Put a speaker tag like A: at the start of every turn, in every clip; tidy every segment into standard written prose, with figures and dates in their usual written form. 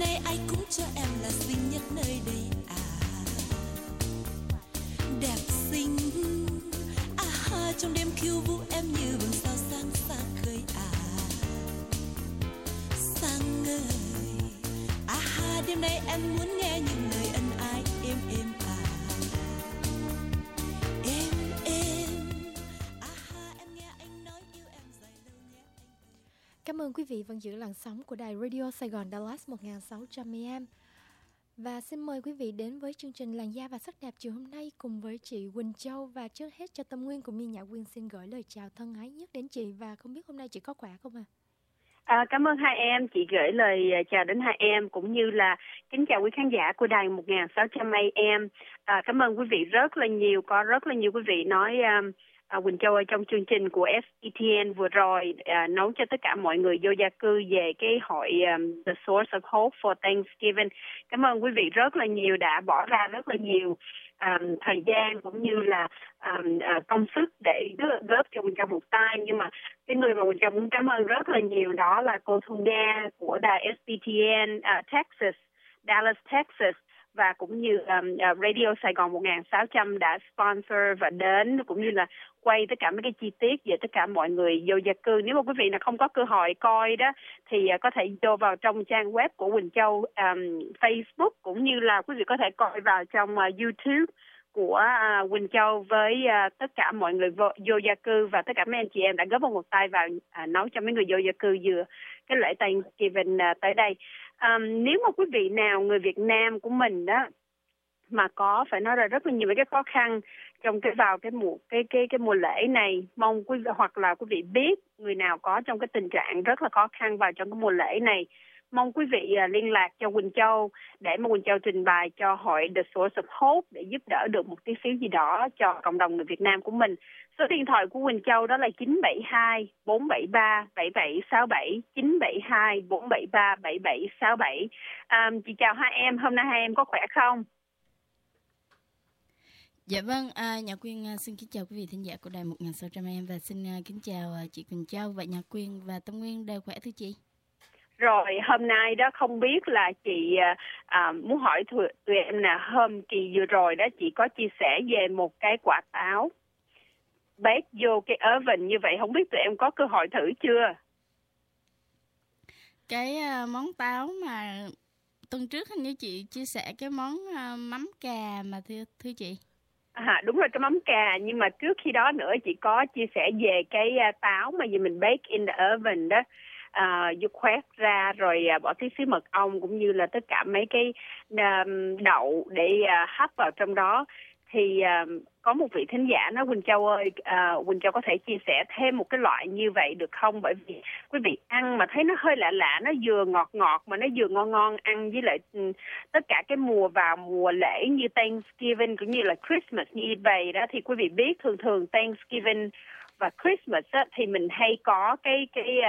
A: nay ai cũng cho em là xinh nhất nơi đây à. Đẹp xinh à ha, trong đêm khiêu vũ em như vầng sao sáng xa khơi à. Sáng ơi à ha, đêm nay em muốn nghe những lời ân ái êm êm à. Êm êm à ha, em nghe anh nói yêu em dài lâu nhé.
B: Cảm ơn quý vị vẫn giữ làn sóng của đài Radio Sài Gòn Dallas 1600 AM. Và xin mời quý vị đến với chương trình Làn da và sắc đẹp chiều hôm nay cùng với chị Quỳnh Châu. Và trước hết cho Tâm Nguyên cũng như Nhã Quyên xin gửi lời chào thân ái nhất đến chị. Và không biết hôm nay chị có khỏe không ạ?
C: Cảm ơn hai em, chị gửi lời chào đến hai em cũng như là kính chào quý khán giả của đài 1600 AM. Cảm ơn quý vị rất là nhiều, có rất là nhiều quý vị nói Quỳnh Châu ở trong chương trình của SETN vừa rồi nấu cho tất cả mọi người vô gia cư về cái hội The Source of Hope for Thanksgiving. Cảm ơn quý vị rất là nhiều đã bỏ ra rất là nhiều thời gian cũng như là công sức để góp cho Quỳnh Châu một tay. Nhưng mà cái người mà Quỳnh Châu muốn cảm ơn rất là nhiều đó là cô Thu Nga của đài SPTN Texas, Dallas, Texas, và cũng như Radio Sài Gòn 1600 đã sponsor và đến cũng như là quay tất cả mấy cái chi tiết về tất cả mọi người vô gia cư. Nếu mà quý vị nào không có cơ hội coi đó thì có thể vô vào trong trang web của Quỳnh Châu, Facebook, cũng như là quý vị có thể coi vào trong YouTube của Quỳnh Châu với tất cả mọi người vô gia cư và tất cả mấy anh chị em đã góp một tay vào nấu cho mấy người vô gia cư vừa cái lễ Thanksgiving tới đây. Nếu mà quý vị nào người Việt Nam của mình đó mà có phải nói là rất là nhiều cái khó khăn trong cái mùa lễ này, mong quý vị hoặc là quý vị biết người nào có trong cái tình trạng rất là khó khăn vào trong cái mùa lễ này, mong quý vị liên lạc cho Quỳnh Châu để mà Quỳnh Châu trình bày cho hội The Source of Hope để giúp đỡ được một tí xíu gì đó cho cộng đồng người Việt Nam của mình. Số điện thoại của Quỳnh Châu đó là 972 473 7767, 972 473 7767. Chị chào hai em, hôm nay hai em có khỏe không?
D: Dạ vâng, Nhã Quyên xin kính chào quý vị thính giả của đài 1600 AM và xin kính chào chị Quỳnh Châu và Nhã Quyên và Tâm Nguyên đều khỏe thưa chị.
C: Rồi, hôm nay đó không biết là chị muốn hỏi tụi em nè, hôm kỳ vừa rồi đó chị có chia sẻ về một cái quả táo bake vô cái oven như vậy, không biết tụi em có cơ hội thử chưa?
D: Cái món táo mà tuần trước hình như chị chia sẻ cái món mắm cà mà thưa chị.
C: Đúng rồi, cái mắm cà, nhưng mà trước khi đó nữa chị có chia sẻ về cái táo mà gì mình bake in the oven đó. Dứt khoét ra rồi bỏ tí xíu mật ong cũng như là tất cả mấy cái đậu để hấp vào trong đó. Thì có một vị thính giả nói Quỳnh Châu ơi, Quỳnh Châu có thể chia sẻ thêm một cái loại như vậy được không? Bởi vì quý vị ăn mà thấy nó hơi lạ lạ, nó vừa ngọt ngọt mà nó vừa ngon ngon ăn với lại tất cả cái mùa lễ như Thanksgiving cũng như là Christmas như vậy đó. Thì quý vị biết thường thường Thanksgiving và Christmas á, thì mình hay có cái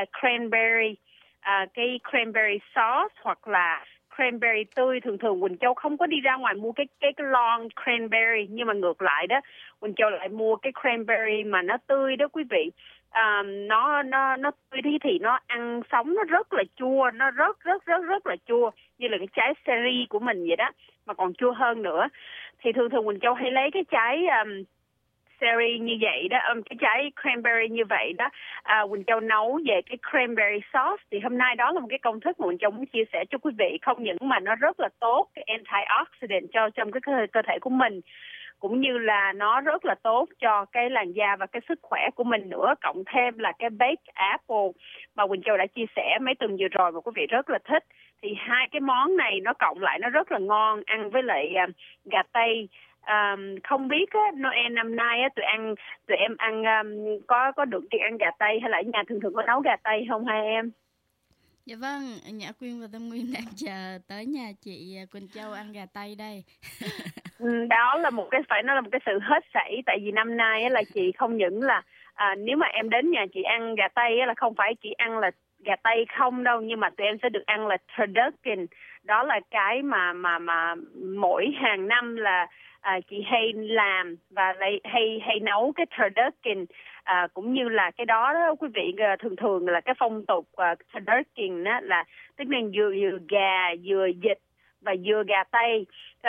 C: cranberry sauce hoặc là cranberry tươi. Thường thường Quỳnh Châu không có đi ra ngoài mua cái lon cranberry, nhưng mà ngược lại đó Quỳnh Châu lại mua cái cranberry mà nó tươi đó quý vị. Nó tươi thì nó ăn sống nó rất là chua, nó rất là chua, như là cái trái cherry của mình vậy đó, mà còn chua hơn nữa. Thì thường thường Quỳnh Châu hay lấy cái trái cherry như vậy đó, cái trái cranberry như vậy đó, Quỳnh Châu nấu về cái cranberry sauce. Thì hôm nay đó là một cái công thức mà Quỳnh Châu muốn chia sẻ cho quý vị, không những mà nó rất là tốt cái antioxidant cho trong cái cơ thể của mình, cũng như là nó rất là tốt cho cái làn da và cái sức khỏe của mình nữa. Cộng thêm là cái baked apple mà Quỳnh Châu đã chia sẻ mấy tuần vừa rồi mà quý vị rất là thích. Thì hai cái món này nó cộng lại nó rất là ngon, ăn với lại gà tây. Không biết á, Noel năm nay á, tụi em ăn có được đi ăn gà tây hay là ở nhà thường thường có nấu gà tây không hai em?
D: Dạ vâng, Nhã Quyên và Tâm Nguyên đang chờ tới nhà chị Quỳnh Châu ăn gà tây đây.
C: Đó là một cái phải nói là một cái sự hết sảy, tại vì năm nay á, là chị không những là nếu mà em đến nhà chị ăn gà tây á, là không phải chỉ ăn là gà tây không đâu, nhưng mà tụi em sẽ được ăn là turducken. Đó là cái mà mỗi hàng năm là chị hay làm và hay nấu cái turducken cũng như là cái đó quý vị thường thường là cái phong tục turducken đó là tức là dừa gà, dừa vịt và dừa gà tây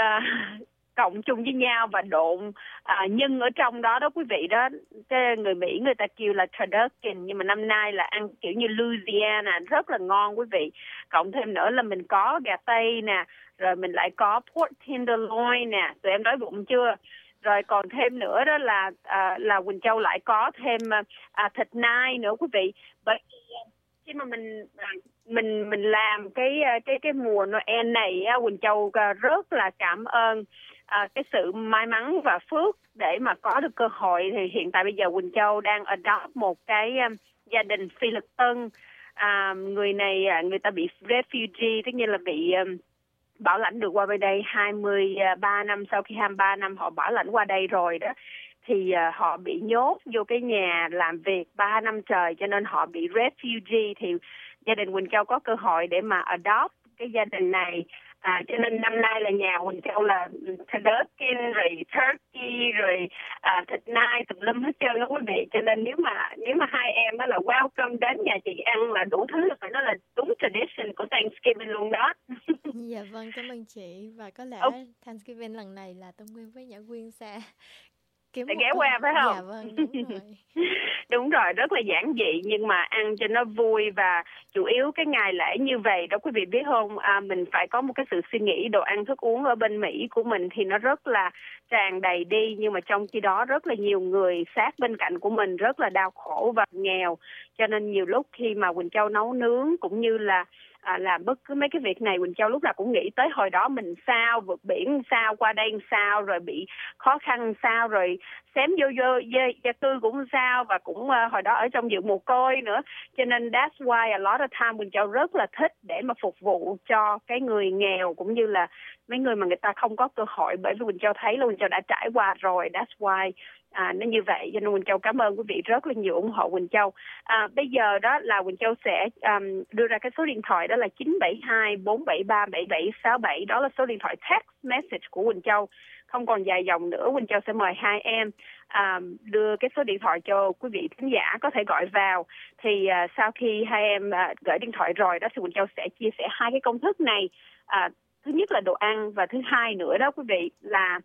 C: cộng chung với nhau và độn nhân ở trong đó quý vị đó. Cái người Mỹ người ta kêu là turducken, nhưng mà năm nay là ăn kiểu như Louisiana rất là ngon quý vị. Cộng thêm nữa là mình có gà tây nè, rồi mình lại có pork tenderloin nè, tụi em đói bụng chưa? Rồi còn thêm nữa đó là Quỳnh Châu lại có thêm thịt nai nữa quý vị. Bởi khi mà mình làm cái mùa Noel này Quỳnh Châu rất là cảm ơn cái sự may mắn và phước để mà có được cơ hội. Thì hiện tại bây giờ Quỳnh Châu đang adopt một cái gia đình phi lực tân. Người này người ta bị refugee, tức như là bị bảo lãnh được qua bên đây 23 năm. Sau khi 23 năm họ bảo lãnh qua đây rồi đó, thì họ bị nhốt vô cái nhà làm việc 3 năm trời, cho nên họ bị refugee. Thì gia đình Quỳnh Châu có cơ hội để mà adopt cái gia đình này. Cho nên năm nay là nhà Quỳnh Châu là turducken, rồi turkey, rồi thịt nai tùm lum hết trơn đó quý vị. Cho nên nếu mà hai em là welcome đến nhà chị ăn là đủ thứ, là phải nói là đúng tradition của Thanksgiving luôn đó.
B: Dạ vâng, cảm ơn chị. Và có lẽ Thanksgiving lần này là Tâm Nguyên với Nhã Quyên sẽ
C: ghé qua phải không?
B: Dạ vâng, đúng rồi.
C: Đúng rồi, rất là giản dị nhưng mà ăn cho nó vui. Và chủ yếu cái ngày lễ như vậy đó quý vị biết không, mình phải có một cái sự suy nghĩ đồ ăn thức uống ở bên Mỹ của mình thì nó rất là tràn đầy đi, nhưng mà trong khi đó rất là nhiều người sát bên cạnh của mình rất là đau khổ và nghèo. Cho nên nhiều lúc khi mà Quỳnh Châu nấu nướng cũng như là làm bất cứ mấy cái việc này, Quỳnh Châu lúc nào cũng nghĩ tới hồi đó mình sao, vượt biển sao, qua đây sao, rồi bị khó khăn sao, rồi xém vô gia cư cũng sao, và cũng hồi đó ở trong viện mồ côi nữa. Cho nên that's why a lot of time Quỳnh Châu rất là thích để mà phục vụ cho cái người nghèo cũng như là mấy người mà người ta không có cơ hội, bởi vì Quỳnh Châu thấy là Quỳnh Châu đã trải qua rồi. That's why nó như vậy. Cho nên Quỳnh Châu cảm ơn quý vị rất là nhiều ủng hộ Quỳnh Châu. Bây giờ đó là Quỳnh Châu sẽ đưa ra cái số điện thoại đó là 972-473-7767. Đó là số điện thoại text message của Quỳnh Châu. Không còn dài dòng nữa, Quỳnh Châu sẽ mời hai em đưa cái số điện thoại cho quý vị khán giả có thể gọi vào. Thì sau khi hai em gửi điện thoại rồi đó thì Quỳnh Châu sẽ chia sẻ hai cái công thức này. Thứ nhất là đồ ăn, và thứ hai nữa đó quý vị là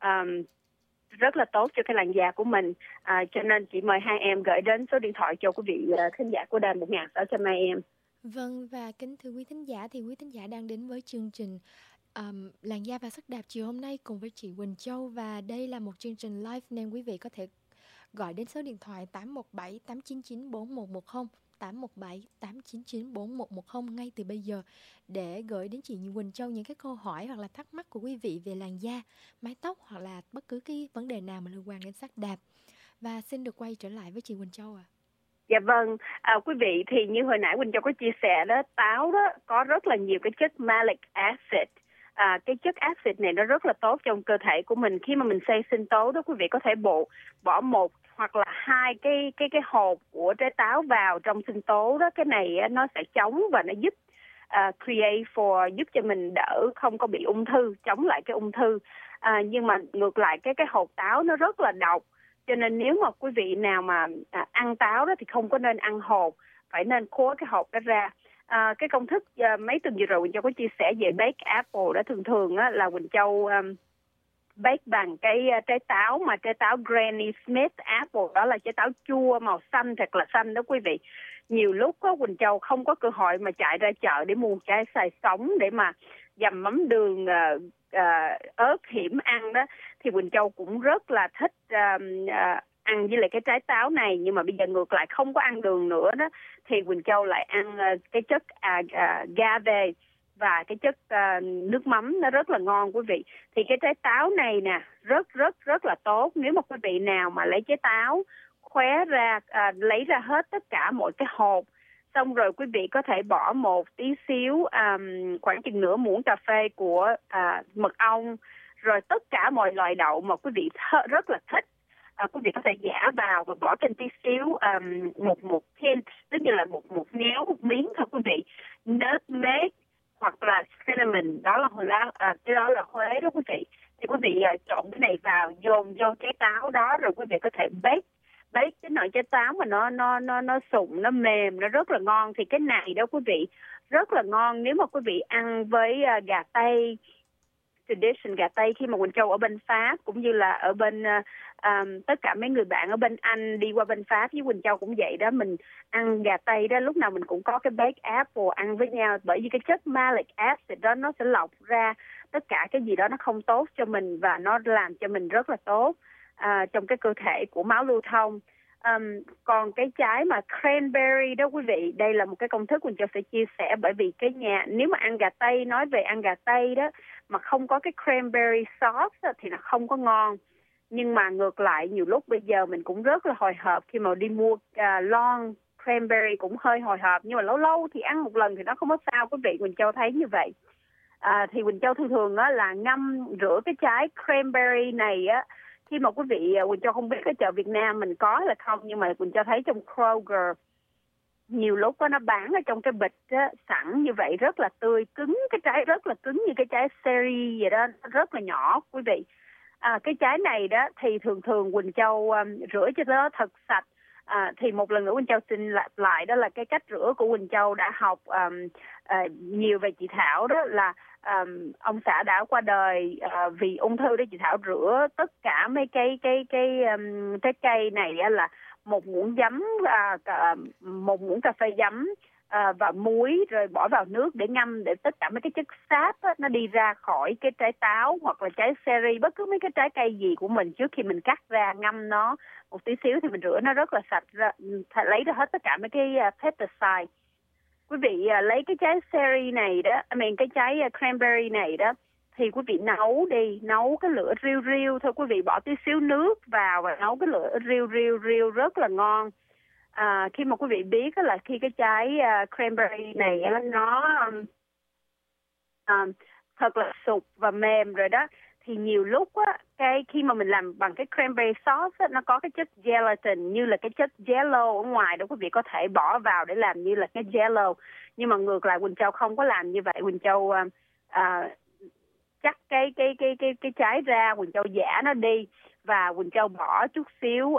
C: rất là tốt cho cái làn da của mình. Cho nên chị mời hai em gửi đến số điện thoại cho quý vị khán giả của đài 1600 AM.
B: Vâng, và kính thưa quý thính giả, thì quý thính giả đang đến với chương trình Làn da và sắc đẹp chiều hôm nay cùng với chị Quỳnh Châu. Và đây là một chương trình live nên quý vị có thể gọi đến số điện thoại 817 899 4110, 817 899 4110 ngay từ bây giờ để gửi đến chị Quỳnh Châu những cái câu hỏi hoặc là thắc mắc của quý vị về làn da, mái tóc hoặc là bất cứ cái vấn đề nào mà liên quan đến sắc đẹp. Và xin được quay trở lại với chị Quỳnh Châu ạ.
C: Dạ vâng, quý vị thì như hồi nãy Quỳnh Châu có chia sẻ đó, táo đó có rất là nhiều cái chất malic acid. Cái chất acid này nó rất là tốt trong cơ thể của mình. Khi mà mình xay sinh tố đó, quý vị có thể bỏ một hoặc là hai cái hột của trái táo vào trong sinh tố đó. Cái này nó sẽ chống và nó giúp giúp cho mình đỡ không có bị ung thư, chống lại cái ung thư. Nhưng mà ngược lại cái hột táo nó rất là độc. Cho nên nếu mà quý vị nào mà ăn táo đó thì không có nên ăn hột, phải nên khô cái hột đó ra. Cái công thức mấy tuần vừa rồi Quỳnh Châu có chia sẻ về bake apple đó, thường là Quỳnh Châu bake bằng cái trái táo mà trái táo Granny Smith apple, đó là trái táo chua màu xanh thật là xanh đó quý vị. Nhiều lúc Quỳnh Châu không có cơ hội mà chạy ra chợ để mua trái xài sống để mà dầm mắm đường ớt hiểm ăn đó, thì Quỳnh Châu cũng rất là thích ăn với lại cái trái táo này. Nhưng mà bây giờ ngược lại không có ăn đường nữa đó, thì Quỳnh Châu lại ăn cái chất agave và cái chất nước mắm, nó rất là ngon quý vị. Thì cái trái táo này nè rất là tốt. Nếu mà quý vị nào mà lấy trái táo khóe ra, lấy ra hết tất cả mọi cái hột, xong rồi quý vị có thể bỏ một tí xíu khoảng chừng nửa muỗng cà phê của mật ong, rồi tất cả mọi loại đậu mà quý vị rất là thích, quý vị có thể giã vào và bỏ trên tí xíu một hint, tức như là một méo, một miếng thôi quý vị, nutmeg hoặc là cinnamon, đó là cái đó là Huế đó quý vị. Thì quý vị trộn cái này vào, dồn vô trái táo đó, rồi quý vị có thể bake cái nội trái táo mà nó sụn, nó mềm, nó rất là ngon. Thì cái này đó quý vị rất là ngon nếu mà quý vị ăn với gà tây tradition, gà tây khi mà Quỳnh Châu ở bên Pháp cũng như là ở bên tất cả mấy người bạn ở bên Anh đi qua bên Pháp với Quỳnh Châu cũng vậy đó. Mình ăn gà tây đó lúc nào mình cũng có cái baked apple ăn với nhau, bởi vì cái chất malic acid đó nó sẽ lọc ra tất cả cái gì đó nó không tốt cho mình và nó làm cho mình rất là tốt trong cái cơ thể của máu lưu thông. Còn cái trái mà cranberry đó quý vị, đây là một cái công thức Quỳnh Châu sẽ chia sẻ, bởi vì cái nếu mà ăn gà tây, nói về ăn gà tây đó mà không có cái cranberry sauce đó, thì nó không có ngon. Nhưng mà ngược lại nhiều lúc bây giờ mình cũng rất là hồi hộp khi mà đi mua long cranberry, cũng hơi hồi hộp, nhưng mà lâu lâu thì ăn một lần thì nó không có sao quý vị. Quỳnh Châu thấy như vậy. Thì Quỳnh Châu thường á là ngâm rửa cái trái cranberry này á. Khi mà quý vị, Quỳnh Châu không biết cái chợ Việt Nam mình có là không, nhưng mà Quỳnh Châu thấy trong Kroger nhiều lúc nó bán ở trong cái bịch á, sẵn như vậy, rất là tươi, cứng, cái trái rất là cứng như cái trái cherry vậy đó, rất là nhỏ quý vị. Cái trái này đó thì thường Quỳnh Châu rửa cho nó thật sạch. Thì một lần nữa Quỳnh Châu xin lại đó là cái cách rửa của Quỳnh Châu đã học nhiều về chị Thảo, đó là ông xã đã qua đời vì ung thư đó. Chị Thảo rửa tất cả mấy cái trái cây này là một muỗng giấm, một muỗng cà phê giấm và muối, rồi bỏ vào nước để ngâm, để tất cả mấy cái chất xáp á, nó đi ra khỏi cái trái táo hoặc là trái cherry, bất cứ mấy cái trái cây gì của mình. Trước khi mình cắt ra ngâm nó một tí xíu thì mình rửa nó rất là sạch ra, lấy ra hết tất cả mấy cái pesticide. Quý vị lấy cái trái cherry này đó, cái trái cranberry này đó, thì quý vị nấu cái lửa riu riu thôi quý vị, bỏ tí xíu nước vào và nấu cái lửa riu rất là ngon. Khi mà quý vị biết là khi cái trái cranberry này nó thật là sụp và mềm rồi đó, thì nhiều lúc á, khi mà mình làm bằng cái cranberry sauce á, nó có cái chất gelatin như là cái chất jello ở ngoài đó, quý vị có thể bỏ vào để làm như là cái jello. Nhưng mà ngược lại Quỳnh Châu không có làm như vậy. Quỳnh Châu chắc cái trái ra, Quỳnh Châu giã nó đi và Quỳnh Châu bỏ chút xíu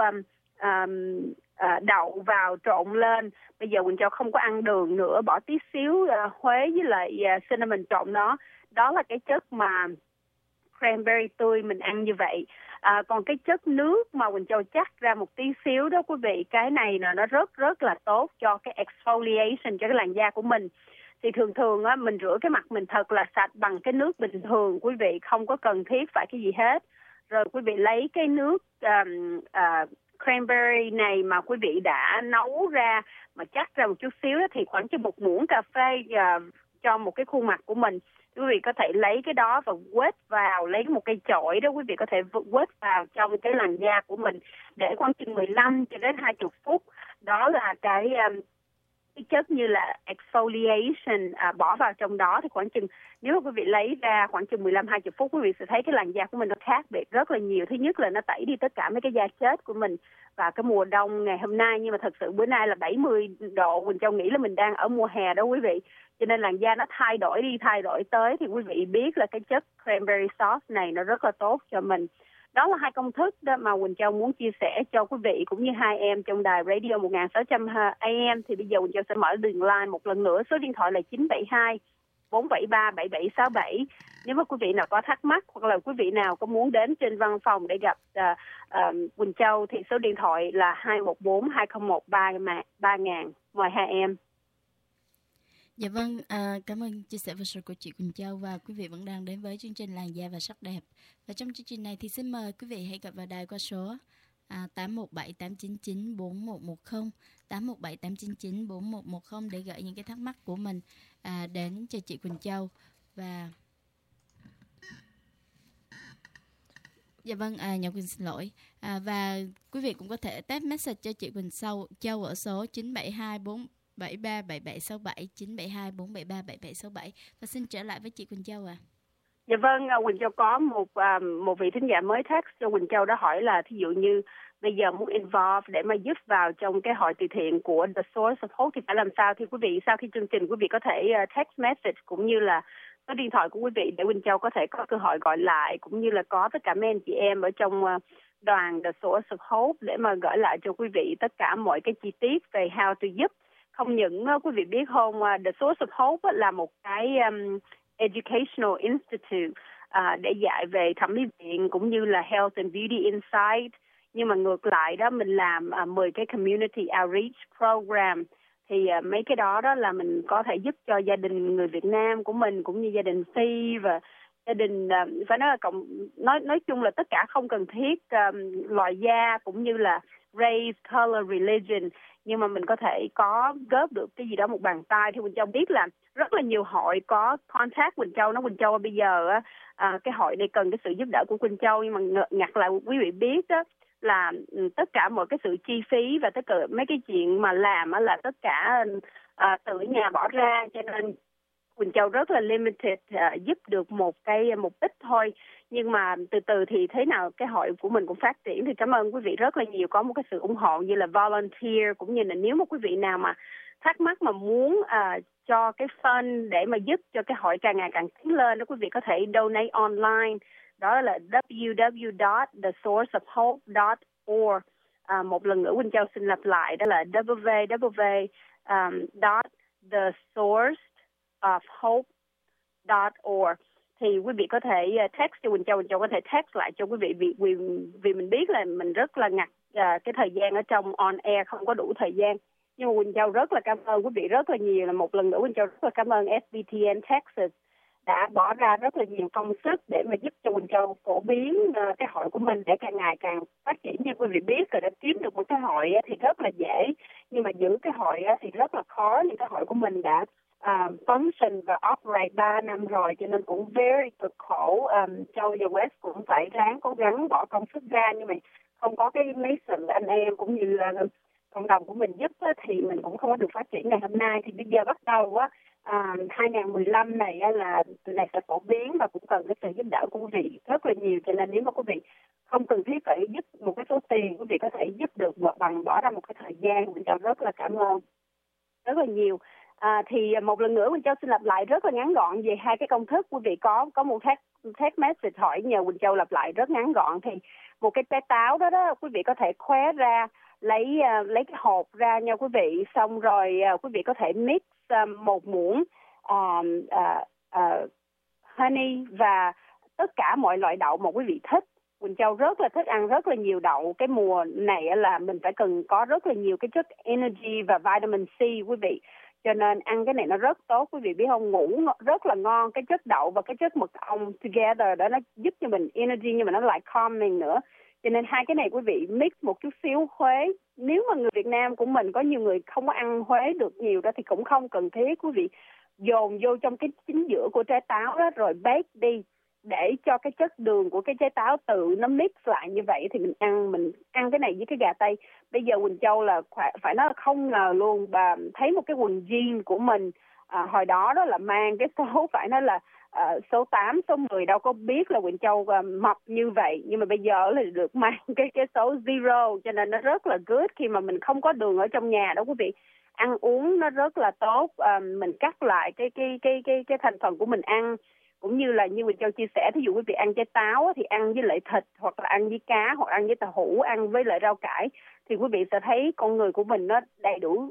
C: đậu vào trộn lên. Bây giờ Quỳnh Châu không có ăn đường nữa, bỏ tí xíu Huế với lại cinnamon trộn nó. Đó là cái chất mà cranberry tươi mình ăn như vậy. Còn cái chất nước mà Quỳnh Châu chắc ra một tí xíu đó quý vị, cái này nó rất là tốt cho cái exfoliation, cho cái làn da của mình. Thì thường á, mình rửa cái mặt mình thật là sạch bằng cái nước bình thường quý vị, không có cần thiết phải cái gì hết. Rồi quý vị lấy cái nước cranberry này mà quý vị đã nấu ra mà chắc ra một chút xíu đó, thì khoảng cho một muỗng cà phê cho một cái khuôn mặt của mình. Quý vị có thể lấy cái đó và quết vào, lấy một cây chổi đó quý vị có thể quết vào trong cái làn da của mình để khoảng chừng 15 cho đến 20 phút. Đó là cái chất như là exfoliation bỏ vào trong đó. Thì khoảng chừng, nếu mà quý vị lấy ra khoảng chừng 15-20 phút, quý vị sẽ thấy cái làn da của mình nó khác biệt rất là nhiều. Thứ nhất là nó tẩy đi tất cả mấy cái da chết của mình và cái mùa đông ngày hôm nay, nhưng mà thật sự bữa nay là 70 độ, Quỳnh Châu nghĩ là mình đang ở mùa hè đó quý vị. Cho nên làn da nó thay đổi đi thay đổi tới, thì quý vị biết là cái chất cranberry sauce này nó rất là tốt cho mình. Đó là hai công thức đó mà Quỳnh Châu muốn chia sẻ cho quý vị cũng như hai em trong đài Radio 1600 AM. Thì bây giờ Quỳnh Châu sẽ mở đường line một lần nữa, số điện thoại là 972 473 7767. Nếu mà quý vị nào có thắc mắc hoặc là quý vị nào có muốn đến trên văn phòng để gặp Quỳnh Châu thì số điện thoại là 214 201 3000. Mời hai em.
D: Dạ vâng, cảm ơn chia sẻ vừa rồi của chị Quỳnh Châu, và quý vị vẫn đang đến với chương trình Làn da và sắc đẹp. Và trong chương trình này thì xin mời quý vị hãy gọi vào đài qua số 817 899 4110, 817 899 4110 để gửi những cái thắc mắc của mình đến cho chị Quỳnh Châu. Và dạ vâng, Nhật Quỳnh xin lỗi. Và quý vị cũng có thể text message cho chị Quỳnh Châu ở số 972 73 7767, 972 473 7767. Và xin trở lại với chị Quỳnh Châu ạ.
C: Dạ vâng, Quỳnh Châu có một vị thính giả mới text cho Quỳnh Châu đó hỏi là thí dụ như bây giờ muốn involve để mà giúp vào trong cái hội từ thiện của The Source of Hope thì phải làm sao? Thì quý vị sau khi chương trình quý vị có thể text message cũng như là số điện thoại của quý vị để Quỳnh Châu có thể có cơ hội gọi lại, cũng như là có tất cả mấy anh chị em ở trong đoàn The Source of Hope để mà gửi lại cho quý vị tất cả mọi cái chi tiết về how to giúp. Không những quý vị biết không, The Source of Hope là một cái educational institute để dạy về thẩm mỹ viện cũng như là health and beauty insight. Nhưng mà ngược lại đó, mình làm 10 cái community outreach program. Thì mấy cái đó là mình có thể giúp cho gia đình người Việt Nam của mình cũng như gia đình Phi và gia đình phải nói là nói chung là tất cả không cần thiết loại da cũng như là race, color, religion, nhưng mà mình có thể có góp được cái gì đó một bàn tay. Thì Quỳnh Châu biết là rất là nhiều hội có contact Quỳnh Châu, nói Quỳnh Châu bây giờ cái hội này cần cái sự giúp đỡ của Quỳnh Châu, nhưng mà ngặt lại quý vị biết đó là tất cả mọi cái sự chi phí và tất cả mấy cái chuyện mà làm là tất cả từ nhà bỏ ra, cho nên Quỳnh Châu rất là limited, giúp được một ít thôi. Nhưng mà từ từ thì thế nào cái hội của mình cũng phát triển. Thì cảm ơn quý vị rất là nhiều, có một cái sự ủng hộ như là volunteer, cũng như là nếu mà quý vị nào mà thắc mắc mà muốn cho cái fund để mà giúp cho cái hội càng ngày càng tiến lên đó, quý vị có thể donate online, đó là www.thesourceofhope.org. Một lần nữa Quỳnh Châu xin lặp lại, đó là www.thesourceofhope.org. Thì quý vị có thể text cho Quỳnh Châu có thể text lại cho quý vị vì mình biết là mình rất là ngặt cái thời gian ở trong on air, không có đủ thời gian. Nhưng mà Quỳnh Châu rất là cảm ơn quý vị rất là nhiều. Là một lần nữa Quỳnh Châu rất là cảm ơn SBTN Texas đã bỏ ra rất là nhiều công sức để mà giúp cho Quỳnh Châu phổ biến cái hội của mình để càng ngày càng phát triển. Như quý vị biết rồi, đã kiếm được một cái hội thì rất là dễ, nhưng mà giữ cái hội thì rất là khó. Nhưng cái hội của mình đã function và operate 3 năm rồi, cho nên cũng very cực khổ. Châu và West cũng phải ráng cố gắng bỏ công sức ra, nhưng mà không có cái mấy sự anh em cũng như là cộng đồng của mình giúp thì mình cũng không có được phát triển ngày hôm nay. Thì bây giờ bắt đầu 2015 này là tụi này sẽ phổ biến và cũng cần cái sự giúp đỡ của quý vị rất là nhiều. Cho nên nếu mà quý vị không cần thiết phải giúp một cái số tiền, quý vị có thể giúp được bằng bỏ ra một cái thời gian. Mình rất là cảm ơn rất là nhiều. Thì một lần nữa Quỳnh Châu xin lặp lại rất là ngắn gọn về hai cái công thức. Quý vị có một text message hỏi nhờ Quỳnh Châu lặp lại rất ngắn gọn. Thì một cái trái táo đó quý vị có thể khóe ra, lấy cái hộp ra nha quý vị, xong rồi quý vị có thể mix một muỗng honey và tất cả mọi loại đậu mà quý vị thích. Quỳnh Châu rất là thích ăn rất là nhiều đậu. Cái mùa này là mình phải cần có rất là nhiều cái chất energy và vitamin C quý vị. Cho nên ăn cái này nó rất tốt, quý vị biết không, ngủ rất là ngon. Cái chất đậu và cái chất mật ong together đó, nó giúp cho mình energy nhưng mà nó lại calming nữa. Cho nên hai cái này quý vị mix một chút xíu Huế. Nếu mà người Việt Nam của mình có nhiều người không có ăn Huế được nhiều đó thì cũng không cần thiết. Quý vị dồn vô trong cái chính giữa của trái táo đó rồi bake đi, để cho cái chất đường của cái trái táo tự nó mix lại như vậy thì mình ăn cái này với cái gà tây. Bây giờ Quỳnh Châu là phải nói là không ngờ luôn, và thấy một cái quần jean của mình hồi đó là mang cái số phải nói là số 8, số 10 đâu có biết là Quỳnh Châu mập như vậy, nhưng mà bây giờ là được mang cái số 0, cho nên nó rất là good khi mà mình không có đường ở trong nhà đó quý vị. Ăn uống nó rất là tốt, mình cắt lại cái thành phần của mình ăn, cũng như là như Quỳnh Châu chia sẻ, thí dụ quý vị ăn trái táo thì ăn với lại thịt, hoặc là ăn với cá, hoặc ăn với tàu hũ, ăn với lại rau cải, thì quý vị sẽ thấy con người của mình nó đầy đủ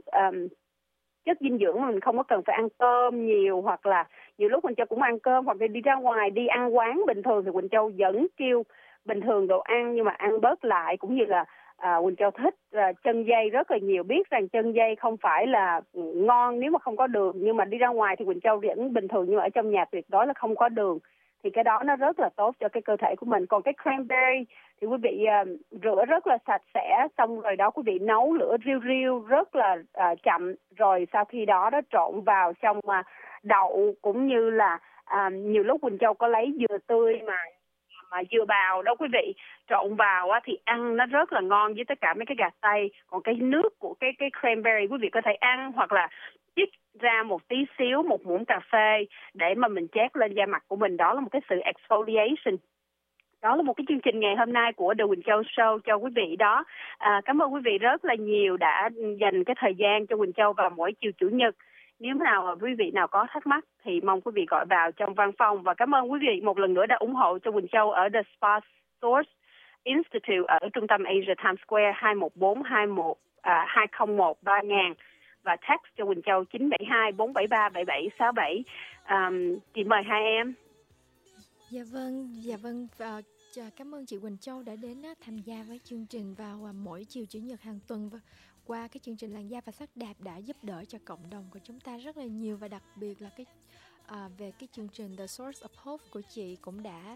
C: chất dinh dưỡng mà mình không có cần phải ăn cơm nhiều. Hoặc là nhiều lúc Quỳnh Châu cũng ăn cơm, hoặc là đi ra ngoài đi ăn quán bình thường thì Quỳnh Châu vẫn kêu bình thường đồ ăn nhưng mà ăn bớt lại. Cũng như là Quỳnh Châu thích chân dây rất là nhiều, biết rằng chân dây không phải là ngon nếu mà không có đường, nhưng mà đi ra ngoài thì Quỳnh Châu vẫn bình thường, nhưng mà ở trong nhà tuyệt đối là không có đường, thì cái đó nó rất là tốt cho cái cơ thể của mình. Còn cái cranberry thì quý vị rửa rất là sạch sẽ, xong rồi đó quý vị nấu lửa riu riu rất là chậm, rồi sau khi đó trộn vào trong đậu, cũng như là nhiều lúc Quỳnh Châu có lấy dừa tươi mà dừa bào đó quý vị, trộn vào thì ăn nó rất là ngon với tất cả mấy cái gà tây. Còn cái nước của cái cranberry quý vị có thể ăn, hoặc là chích ra một tí xíu, một muỗng cà phê để mà mình chét lên da mặt của mình. Đó là một cái sự exfoliation. Đó là một cái chương trình ngày hôm nay của The Quỳnh Châu Show cho quý vị đó. Cảm ơn quý vị rất là nhiều đã dành cái thời gian cho Quỳnh Châu vào mỗi chiều Chủ nhật. Nếu nào quý vị nào có thắc mắc thì mong quý vị gọi vào trong văn phòng. Và cảm ơn quý vị một lần nữa đã ủng hộ cho Quỳnh Châu ở The Spa Source. Institute ở trung tâm Asia Times Square 201 và text cho Quỳnh Châu 972-473-7767. Chị mời hai em.
B: Dạ vâng. Cảm ơn chị Quỳnh Châu đã đến tham gia với chương trình vào mỗi chiều Chủ nhật hàng tuần. Qua cái chương trình Làn da và sắc đẹp đã giúp đỡ cho cộng đồng của chúng ta rất là nhiều, và đặc biệt là về cái chương trình The Source of Hope của chị cũng đã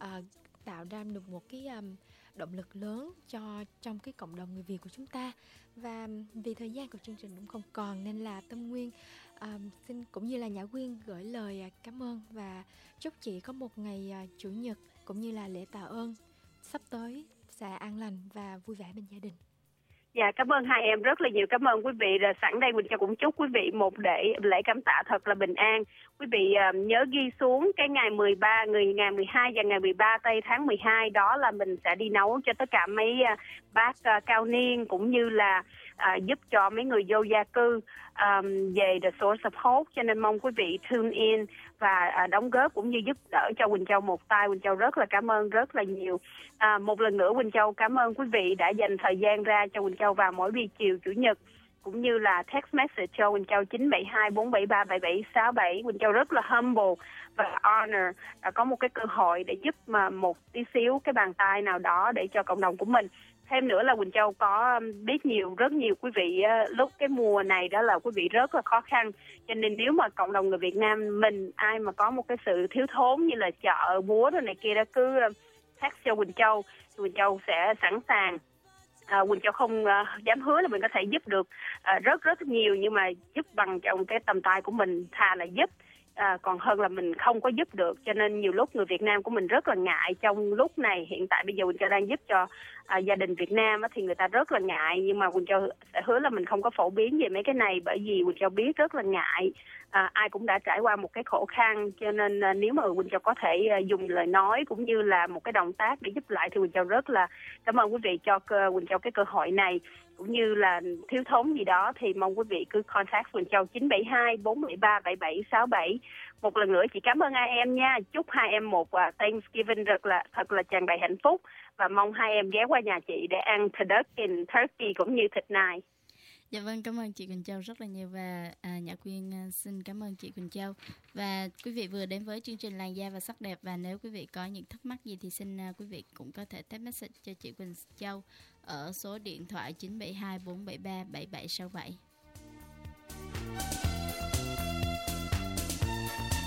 B: tạo ra được một cái động lực lớn trong cái cộng đồng người Việt của chúng ta. Và vì thời gian của chương trình cũng không còn, nên là Tâm Nguyên xin cũng như là Nhã Quyên gửi lời cảm ơn và chúc chị có một ngày Chủ nhật cũng như là lễ tạ ơn sắp tới sẽ an lành và vui vẻ bên gia đình.
C: Dạ, cảm ơn hai em rất là nhiều. Cảm ơn quý vị. Rồi sẵn đây Quỳnh Châu cũng chúc quý vị một lễ cảm tạ thật là bình an. Quý vị nhớ ghi xuống cái ngày 13, ngày 12 và ngày 13 tây tháng 12, đó là mình sẽ đi nấu cho tất cả mấy bác cao niên, cũng như là giúp cho mấy người vô gia cư về The Source of Hope. Cho nên mong quý vị tune in và đóng góp cũng như giúp đỡ cho Quỳnh Châu một tay. Quỳnh Châu rất là cảm ơn rất là nhiều. Một lần nữa Quỳnh Châu cảm ơn quý vị đã dành thời gian ra cho Quỳnh Châu vào mỗi buổi chiều Chủ nhật, cũng như là text message cho Quỳnh Châu 972-473-7767. Quỳnh Châu rất là humble và honor có một cái cơ hội để giúp một tí xíu cái bàn tay nào đó để cho cộng đồng của mình. Thêm nữa là Quỳnh Châu có biết rất nhiều quý vị lúc cái mùa này đó là quý vị rất là khó khăn, cho nên nếu mà cộng đồng người Việt Nam mình ai mà có một cái sự thiếu thốn như là chợ búa rồi này kia đó, cứ text cho Quỳnh Châu sẽ sẵn sàng. Quỳnh Châu không dám hứa là mình có thể giúp được rất nhiều, nhưng mà giúp bằng trong cái tầm tay của mình, thà là giúp còn hơn là mình không có giúp được. Cho nên nhiều lúc người Việt Nam của mình rất là ngại trong lúc này. Hiện tại bây giờ Quỳnh Châu đang giúp cho gia đình Việt Nam thì người ta rất là ngại, nhưng mà Quỳnh Châu sẽ hứa là mình không có phổ biến về mấy cái này, bởi vì Quỳnh Châu biết rất là ngại. Ai cũng đã trải qua một cái khổ khăn, cho nên nếu mà Quỳnh Châu có thể dùng lời nói cũng như là một cái động tác để giúp lại thì Quỳnh Châu rất là cảm ơn quý vị cho Quỳnh Châu cái cơ hội này. Cũng như là thiếu thốn gì đó thì mong quý vị cứ contact Quỳnh Châu 972-473-7767. Một lần nữa chị cảm ơn hai em nha. Chúc hai em một Thanksgiving thật là tràn đầy hạnh phúc, và mong hai em ghé qua nhà chị để ăn turkey cũng như thịt nai.
D: Dạ vâng, cảm ơn chị Quỳnh Châu rất là nhiều, và Nhã Quyên xin cảm ơn chị Quỳnh Châu. Và quý vị vừa đến với chương trình Làn da và sắc đẹp, và nếu quý vị có những thắc mắc gì thì xin quý vị cũng có thể text message cho chị Quỳnh Châu ở số điện thoại 972 473 7767.